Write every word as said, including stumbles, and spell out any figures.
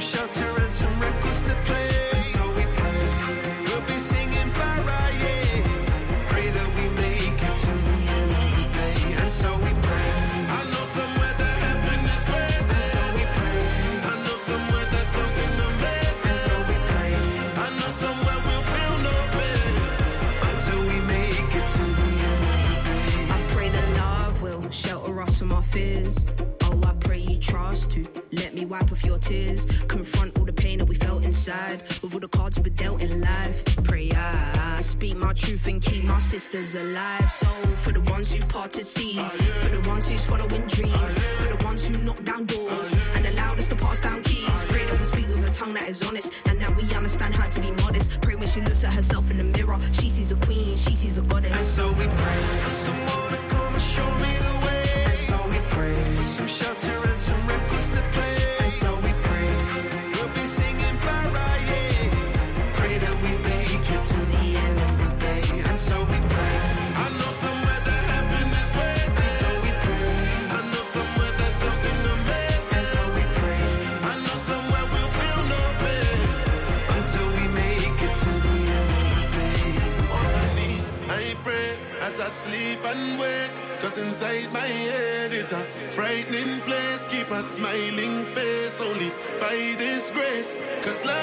shelter and some records to play. And so we pray, we'll be singing Pariah. Pray that we make it to the end of the day. And so we pray, I know somewhere that heaven is waiting. And so we pray, I know somewhere there's something amazing. And so we pray, I know somewhere we'll feel no pain until we make it to the end of the day. I pray that love will shelter us from our fears. Oh, I pray you trust to let me wipe off your tears. Confront all the pain that we felt inside with all the cards we were dealt in life. Pray I speak my truth and keep my sisters alive. So for the ones who parted seas, for the ones who's following dreams, for the ones who knock down doors and allowed us to pass down keys. Pray that we speak with a tongue that is honest and that we understand how to be modest. Pray when she looks at herself in the mirror, she sees a queen, she sees a goddess. And so we pray for someone to come and show me the way. And so we pray for some shelter and some records to play. And so we pray, we'll be singing Pariah. Pray that we make it to the end of the day. And so we pray, I know somewhere that heaven is waiting. And so we pray, I know somewhere there's something amazing. And so we pray, I know somewhere we'll feel no pain until we make it to the end of the day. On my knees, I pray as I sleep and wake. Cause inside my head is a frightening place. Keep a smiling face only by this grace. Cause life